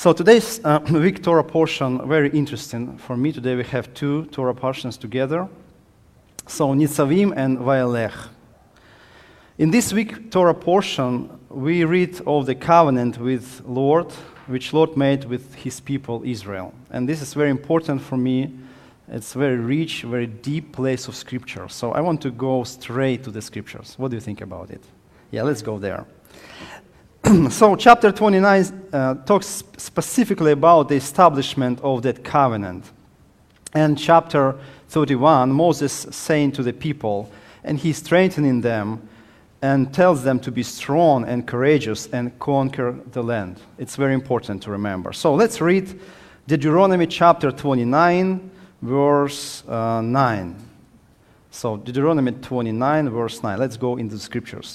So today's week Torah portion, very interesting for me. Today we have two Torah portions together. So Nitzavim and Vayelech. In this week Torah portion, we read of the covenant with Lord, which Lord made with his people Israel. And this is very important for me. It's a very rich, very deep place of scripture. So I want to go straight to the scriptures. What do you think about it? Yeah, let's go there. So chapter 29 talks specifically about the establishment of that covenant. And chapter 31, Moses saying to the people, and he's strengthening them and tells them to be strong and courageous and conquer the land. It's very important to remember. So let's read Deuteronomy chapter 29, verse 9. So Deuteronomy 29, verse 9. Let's go into the scriptures.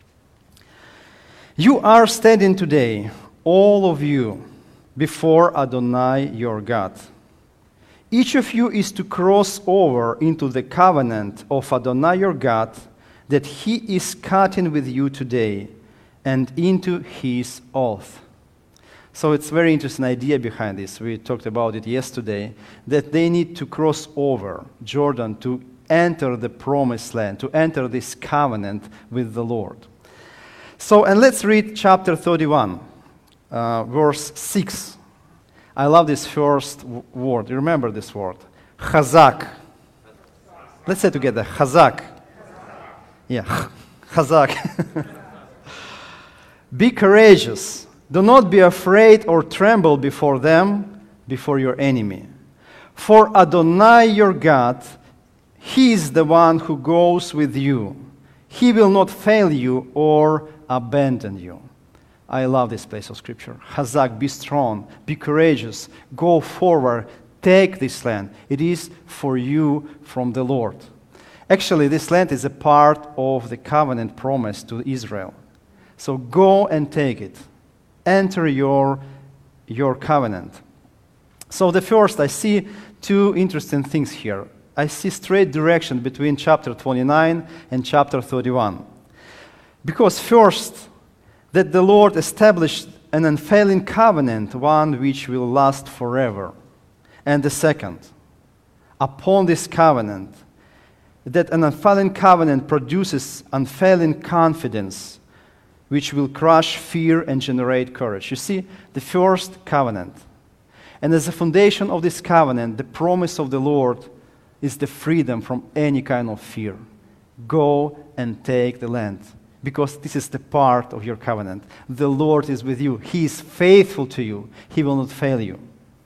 You are standing today, all of you, before Adonai your God. Each of you is to cross over into the covenant of Adonai your God that he is cutting with you today, and into his oath. So it's a very interesting idea behind this. We talked about it yesterday, that they need to cross over Jordan to enter the promised land, to enter this covenant with the Lord. So, and let's read chapter 31, verse 6. I love this first word. You remember this word? Chazak. Let's say together, Chazak. Yeah, Chazak. Be courageous. Do not be afraid or tremble before them, before your enemy. For Adonai your God, he is the one who goes with you. He will not fail you or abandon you. I love this place of scripture. Chazak, be strong, be courageous, go forward, take this land. It is for you from the Lord. Actually, this land is a part of the covenant promise to Israel. So go and take it. Enter your covenant. So the first, I see two interesting things here. I see straight direction between chapter 29 and chapter 31. Because first, that the Lord established an unfailing covenant, one which will last forever. And the second, upon this covenant, that an unfailing covenant produces unfailing confidence, which will crush fear and generate courage. You see, the first covenant. And as a foundation of this covenant, the promise of the Lord is the freedom from any kind of fear. Go and take the land, because this is the part of your covenant. The Lord is with you. He is faithful to you. He will not fail you.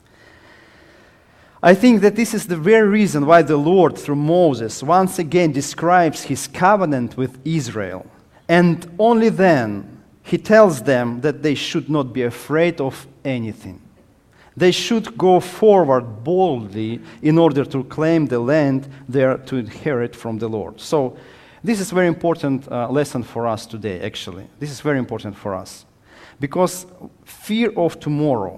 I think that this is the very reason why the Lord, through Moses, once again describes his covenant with Israel. And only then he tells them that they should not be afraid of anything. They should go forward boldly in order to claim the land they are to inherit from the Lord. So this is a very important lesson for us today, actually. This is very important for us. Because fear of tomorrow,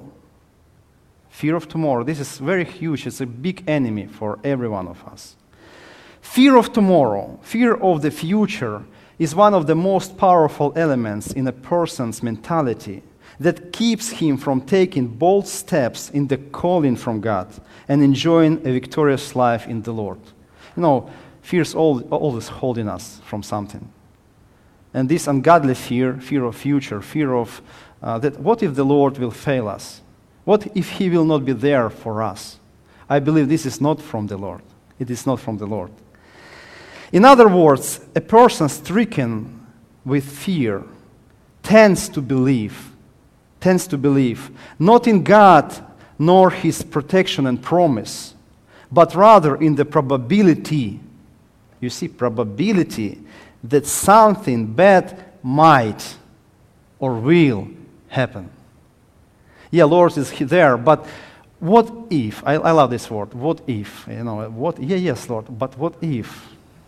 this is very huge. It's a big enemy for every one of us. Fear of tomorrow, fear of the future, is one of the most powerful elements in a person's mentality that keeps him from taking bold steps in the calling from God and enjoying a victorious life in the Lord. You know, fear is always holding us from something. And this ungodly fear, fear of future, fear of that what if the Lord will fail us? What if he will not be there for us? I believe this is not from the Lord. It is not from the Lord. In other words, a person stricken with fear tends to believe not in God nor his protection and promise, but rather in the probability, you see, probability that something bad might or will happen. Yeah, Lord is there, but what if? I love this word. What if? You know, what? Yeah, yes, Lord, but what if?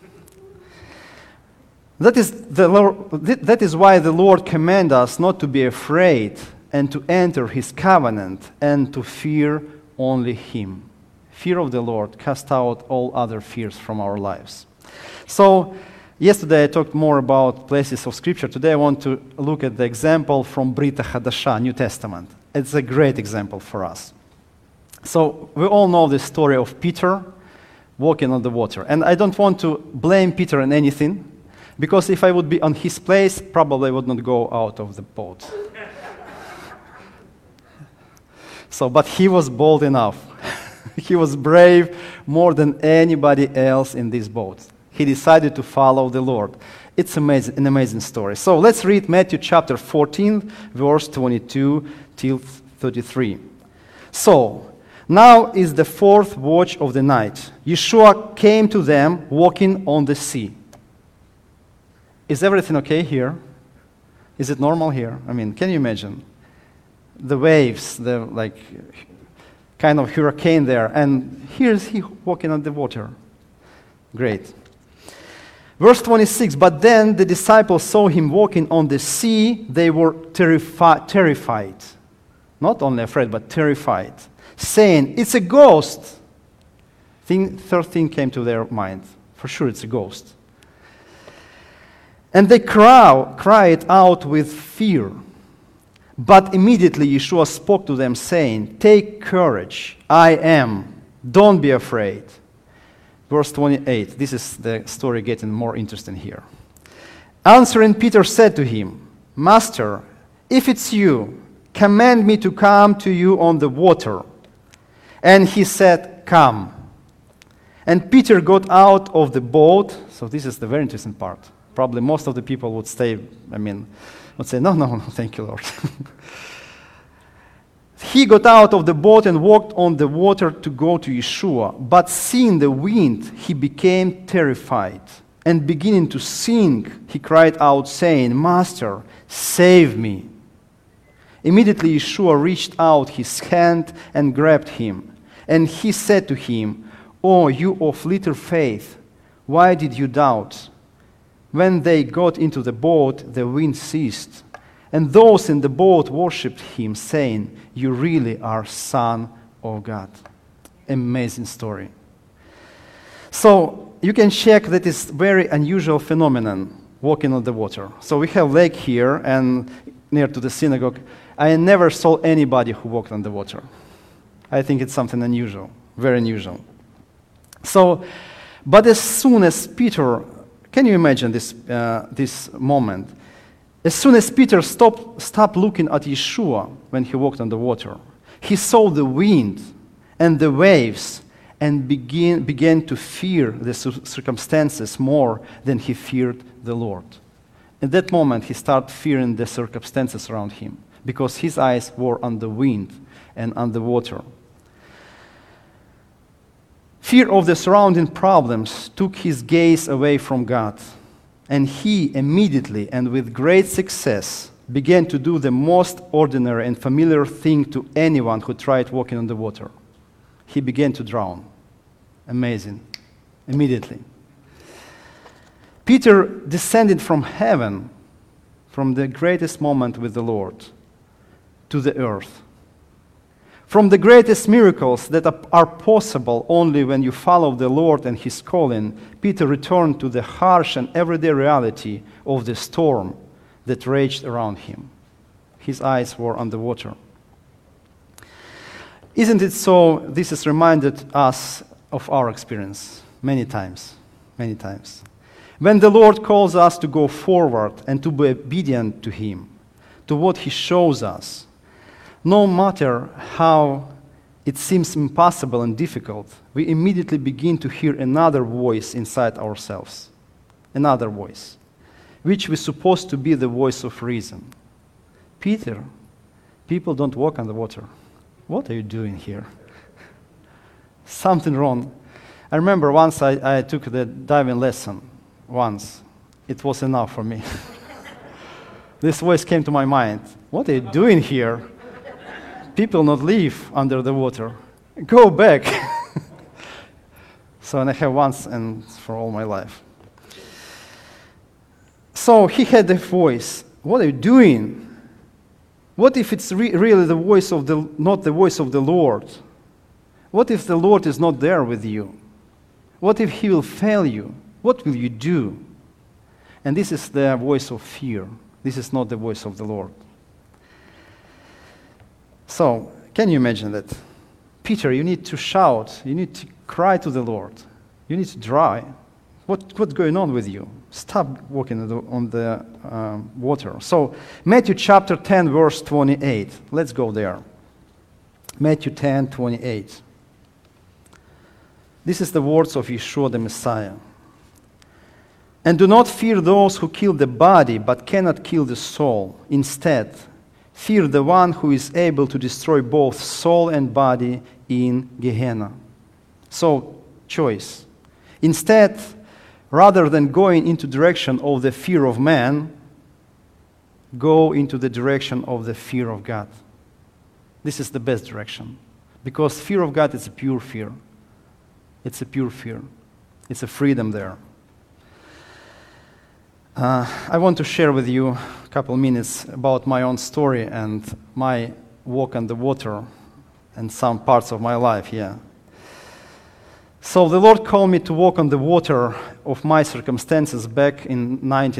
That is why the Lord commands us not to be afraid and to enter his covenant and to fear only him. Fear of the Lord casts out all other fears from our lives. So yesterday I talked more about places of Scripture. Today I want to look at the example from Brit Hadasha, New Testament. It's a great example for us. So we all know the story of Peter walking on the water. And I don't want to blame Peter in anything, because if I would be on his place, probably I would not go out of the boat. But he was bold enough. He was brave more than anybody else in this boat. He decided to follow the Lord. It's amazing, an amazing story. So let's read Matthew chapter 14, verse 22 till 33. So, now is the fourth watch of the night. Yeshua came to them walking on the sea. Is everything okay here? Is it normal here? I mean, can you imagine? The waves, the kind of hurricane there, and here's he walking on the water. Great. Verse 26, but then the disciples saw him walking on the sea. They were terrified. Not only afraid, but terrified, saying, it's a ghost. Third thing came to their mind. For sure it's a ghost. And they cried out with fear. But immediately Yeshua spoke to them, saying, take courage, I am. Don't be afraid. Verse 28, this is the story getting more interesting here. Answering, Peter said to him, Master, if it's you, command me to come to you on the water. And he said, come. And Peter got out of the boat. So this is the very interesting part. Probably most of the people would say, no, thank you, Lord. He got out of the boat and walked on the water to go to Yeshua. But seeing the wind, he became terrified. And beginning to sink, he cried out, saying, Master, save me. Immediately Yeshua reached out his hand and grabbed him. And he said to him, oh, you of little faith, why did you doubt? When they got into the boat, the wind ceased. And those in the boat worshipped him, saying, you really are Son of God. Amazing story. So you can check that it's very unusual phenomenon, walking on the water. So we have lake here and near to the synagogue. I never saw anybody who walked on the water. I think it's something unusual, very unusual. So, but as soon as Peter, can you imagine this moment? As soon as Peter stopped looking at Yeshua when he walked on the water, he saw the wind and the waves and began to fear the circumstances more than he feared the Lord. At that moment, he started fearing the circumstances around him because his eyes were on the wind and on the water. Fear of the surrounding problems took his gaze away from God. And he immediately and with great success began to do the most ordinary and familiar thing to anyone who tried walking on the water. He began to drown. Amazing. Immediately. Peter descended from heaven, from the greatest moment with the Lord, to the earth. From the greatest miracles that are possible only when you follow the Lord and His calling, Peter returned to the harsh and everyday reality of the storm that raged around him. His eyes were on the water. Isn't it so? This has reminded us of our experience many times, many times. When the Lord calls us to go forward and to be obedient to Him, to what He shows us, no matter how it seems impossible and difficult, we immediately begin to hear another voice inside ourselves. Another voice, which is supposed to be the voice of reason. Peter, people don't walk on the water. What are you doing here? Something wrong. I remember once I took the diving lesson. Once. It was enough for me. This voice came to my mind. What are you doing here? People not live under the water. Go back. So, and I have once and for all my life. So he had the voice. What are you doing? What if it's really the voice of not the voice of the Lord? What if the Lord is not there with you? What if He will fail you? What will you do? And this is the voice of fear. This is not the voice of the Lord. So, can you imagine that? Peter, you need to shout, you need to cry to the Lord, you need to dry. What's going on with you? Stop walking on the water. So, Matthew chapter 10, verse 28. Let's go there. Matthew 10, 28. This is the words of Yeshua the Messiah. And do not fear those who kill the body, but cannot kill the soul. Instead, fear the one who is able to destroy both soul and body in Gehenna. So, choice. Instead, rather than going into direction of the fear of man, go into the direction of the fear of God. This is the best direction. Because fear of God is a pure fear. It's a pure fear. It's a freedom there. I want to share with you a couple minutes about my own story and my walk on the water and some parts of my life, So the Lord called me to walk on the water of my circumstances back in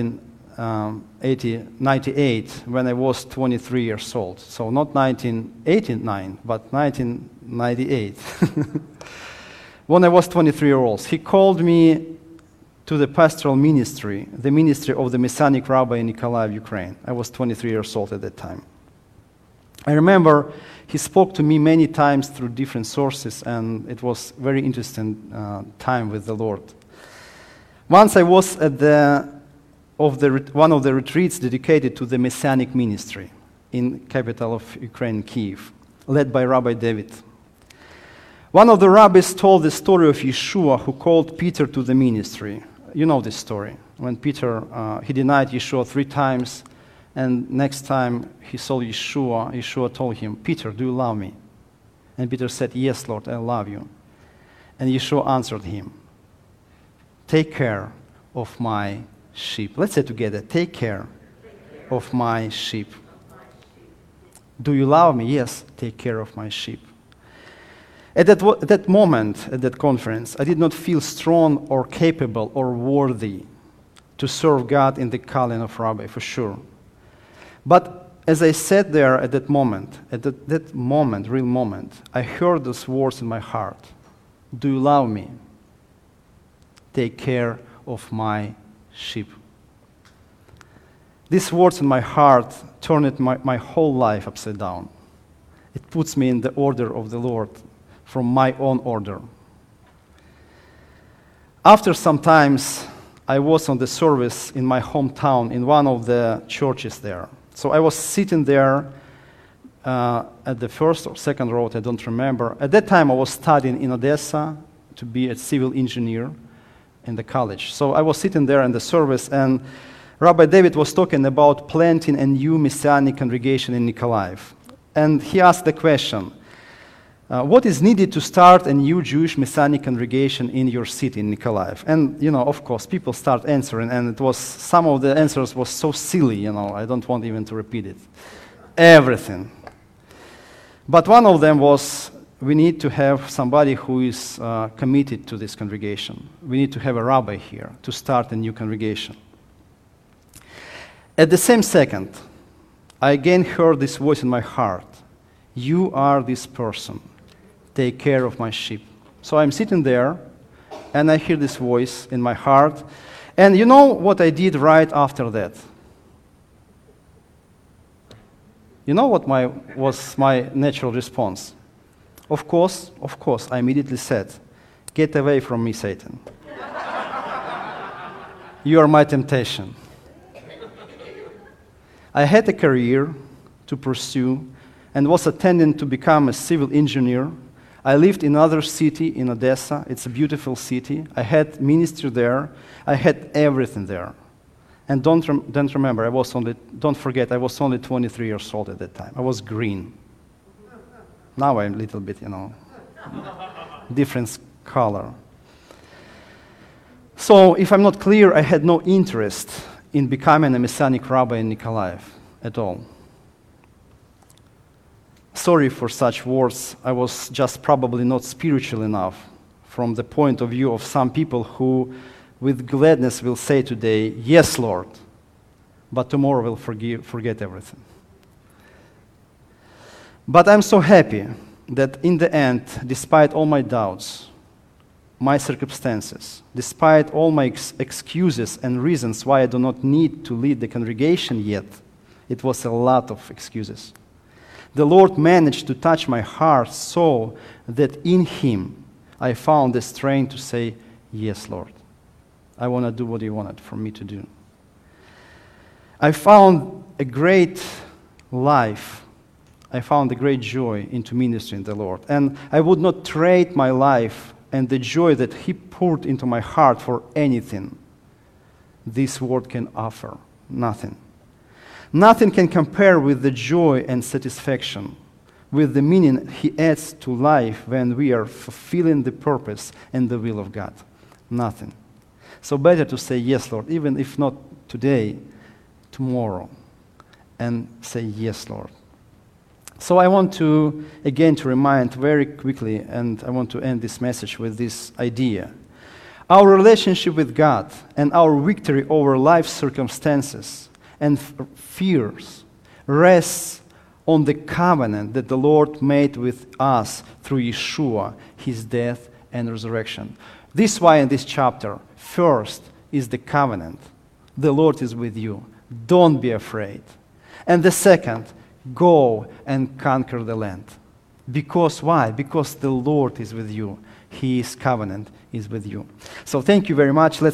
1998 when I was 23 years old. So not 1989, but 1998. When I was 23 years old, He called me to the pastoral ministry, the ministry of the Messianic Rabbi in Nikolaev, Ukraine. I was 23 years old at that time. I remember he spoke to me many times through different sources, and it was a very interesting time with the Lord. Once I was at one of the retreats dedicated to the Messianic ministry in capital of Ukraine, Kyiv, led by Rabbi David. One of the rabbis told the story of Yeshua who called Peter to the ministry. You know this story. When Peter, he denied Yeshua 3 times, and next time he saw Yeshua, Yeshua told him, Peter, do you love me? And Peter said, yes, Lord, I love you. And Yeshua answered him, take care of my sheep. Let's say together, take care of my sheep. Do you love me? Yes, take care of my sheep. At that moment, at that conference, I did not feel strong or capable or worthy to serve God in the calling of Rabbi, for sure. But as I sat there at that moment, real moment, I heard those words in my heart. Do you love me? Take care of my sheep. These words in my heart turned my whole life upside down. It puts me in the order of the Lord from my own order. After some times, I was on the service in my hometown in one of the churches there. So I was sitting there at the first or second row, I don't remember. At that time, I was studying in Odessa to be a civil engineer in the college. So I was sitting there in the service, and Rabbi David was talking about planting a new Messianic congregation in Nikolaev. And he asked the question, what is needed to start a new Jewish Messianic congregation in your city, in Nikolaev? And, of course, people start answering, and some of the answers was so silly, I don't want even to repeat it. Everything. But one of them was, we need to have somebody who is committed to this congregation. We need to have a rabbi here to start a new congregation. At the same second, I again heard this voice in my heart. You are this person. Take care of my sheep. So I'm sitting there, and I hear this voice in my heart. And you know what I did right after that? You know what was my natural response? Of course, I immediately said, get away from me, Satan. You are my temptation. I had a career to pursue and was intending to become a civil engineer. I lived in another city, in Odessa. It's a beautiful city. I had ministry there. I had everything there. And don't forget, I was only 23 years old at that time. I was green. Now I'm a little bit, different color. So if I'm not clear, I had no interest in becoming a Messianic rabbi in Nikolaev at all. Sorry for such words. I was just probably not spiritual enough from the point of view of some people who with gladness will say today, yes, Lord, but tomorrow will forget everything. But I'm so happy that in the end, despite all my doubts, my circumstances, despite all my excuses and reasons why I do not need to lead the congregation yet, it was a lot of excuses. The Lord managed to touch my heart so that in Him I found the strength to say, yes, Lord, I want to do what you wanted for me to do. I found a great life. I found a great joy into ministering the Lord. And I would not trade my life and the joy that He poured into my heart for anything this world can offer. Nothing. Nothing can compare with the joy and satisfaction, with the meaning He adds to life when we are fulfilling the purpose and the will of God. Nothing. So better to say, yes, Lord, even if not today, tomorrow, and say, yes, Lord. So I want to, again, to remind very quickly, and I want to end this message with this idea. Our relationship with God and our victory over life's circumstances and fears rests on the covenant that the Lord made with us through Yeshua, His death and resurrection. This is why in this chapter, first is the covenant. The Lord is with you. Don't be afraid. And the second, go and conquer the land. Because why? Because the Lord is with you. His covenant is with you. So thank you very much. Let's